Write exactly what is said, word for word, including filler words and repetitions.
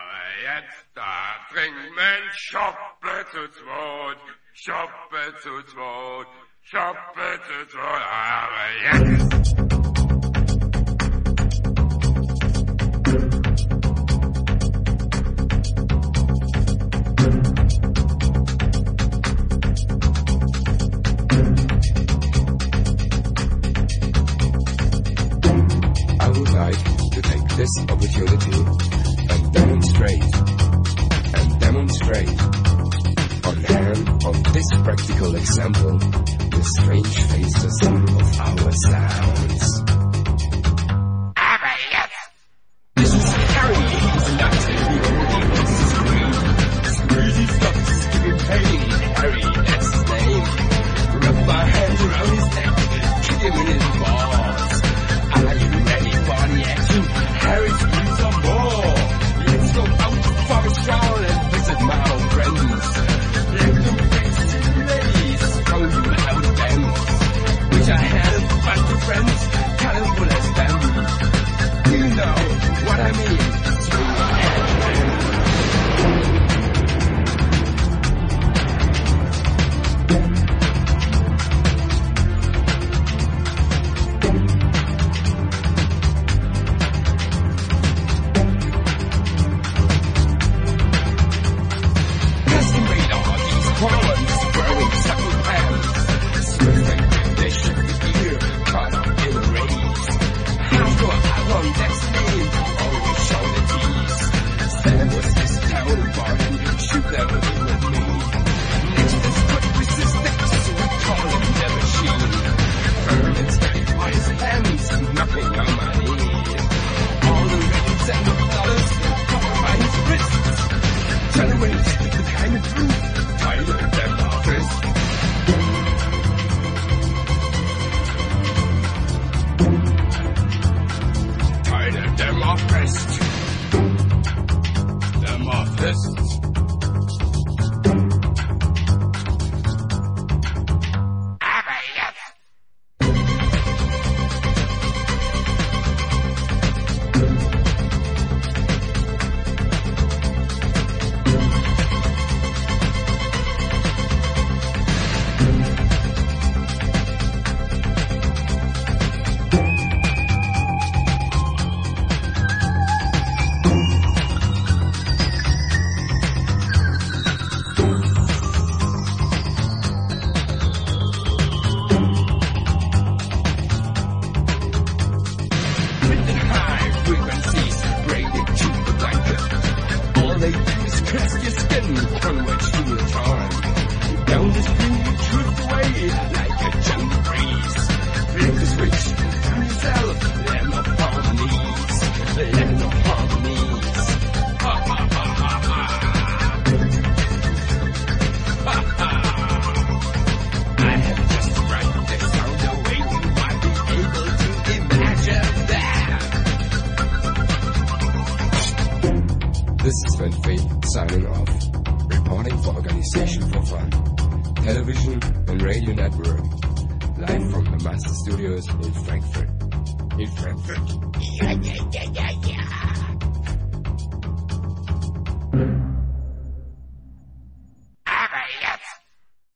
jetzt da trinken wir Schoppe zu zweit, Schoppe zu zweit, Schoppe zu zweit, aber jetzt. This opportunity and demonstrate and demonstrate on hand on this practical example the strange faces of our sounds. Aber jetzt! This is Harry, he's not Squeezy stops giving pain. Harry, that's his name. Wrap my hands around his neck, kick him in his balls. Are you ready for the action? Harry's need some more. Let's go out for a stroll and visit my old friends. Let them face the ladies, throw you out of them. Wish I had a bunch of friends, colorful as them. You know what I mean. This is Sven Fate signing off, reporting for Organization for Fun, Television and Radio Network, live from the Master Studios in Frankfurt. In Frankfurt. Yeah, yeah, yeah, yeah, yeah.